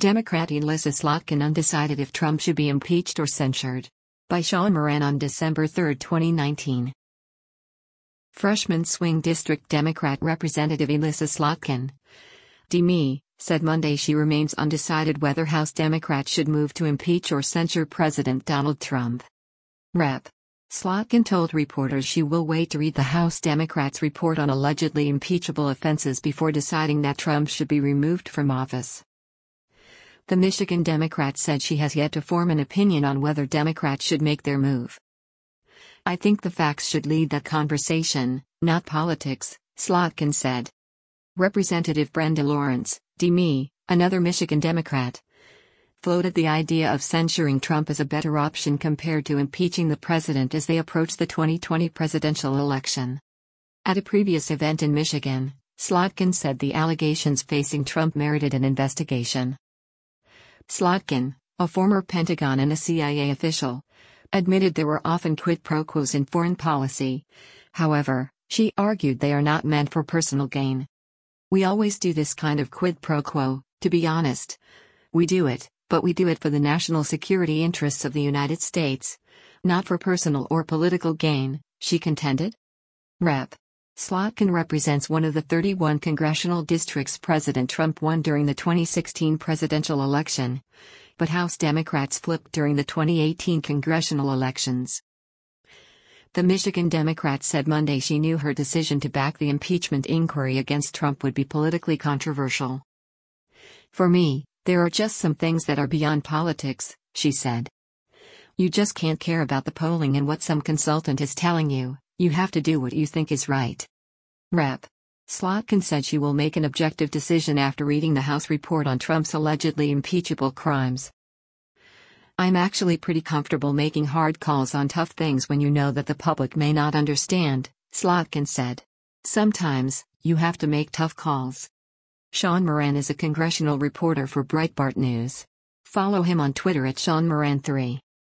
Democrat Elissa Slotkin undecided if Trump should be impeached or censured. By Sean Moran on December 3, 2019. Freshman swing district Democrat Representative Elissa Slotkin, D.M.E., said Monday she remains undecided whether House Democrats should move to impeach or censure President Donald Trump. Rep. Slotkin told reporters she will wait to read the House Democrats' report on allegedly impeachable offenses before deciding that Trump should be removed from office. The Michigan Democrat said she has yet to form an opinion on whether Democrats should make their move. "I think the facts should lead that conversation, not politics," Slotkin said. Representative Brenda Lawrence, D.M.E., another Michigan Democrat, floated the idea of censuring Trump as a better option compared to impeaching the president as they approach the 2020 presidential election. At a previous event in Michigan, Slotkin said the allegations facing Trump merited an investigation. Slotkin, a former Pentagon and a CIA official, admitted there were often quid pro quos in foreign policy. However, she argued they are not meant for personal gain. "We always do this kind of quid pro quo, to be honest. We do it, but we do it for the national security interests of the United States, not for personal or political gain," she contended. Rep. Slotkin represents one of the 31 congressional districts President Trump won during the 2016 presidential election, but House Democrats flipped during the 2018 congressional elections. The Michigan Democrat said Monday she knew her decision to back the impeachment inquiry against Trump would be politically controversial. "For me, there are just some things that are beyond politics," she said. "You just can't care about the polling and what some consultant is telling you. You have to do what you think is right." Rep. Slotkin said she will make an objective decision after reading the House report on Trump's allegedly impeachable crimes. "I'm actually pretty comfortable making hard calls on tough things when you know that the public may not understand," Slotkin said. "Sometimes, you have to make tough calls." Sean Moran is a congressional reporter for Breitbart News. Follow him on Twitter at SeanMoran3.